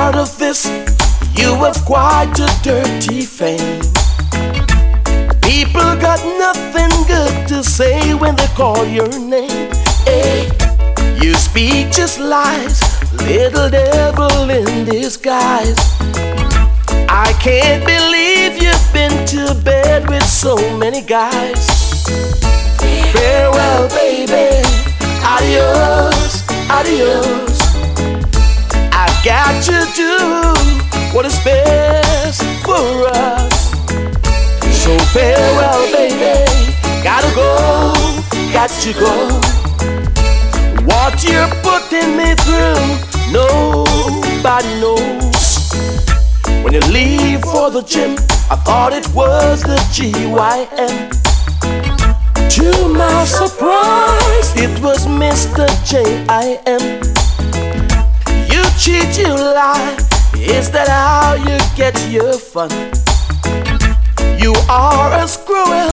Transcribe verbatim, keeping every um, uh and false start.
part of this, you have quite a dirty fame. People got nothing good to say when they call your name. Hey, you speak just lies, little devil in disguise. I can't believe you've been to bed with so many guys. Farewell, baby, adios, adios. I've got to do what is best for us. So farewell, baby, gotta go, got to go. What you're putting me through, nobody knows. When you leave for the gym, I thought it was the G Y M. To my surprise, it was Mister J I M. You cheat, you lie, is that how you get your fun? You are as cruel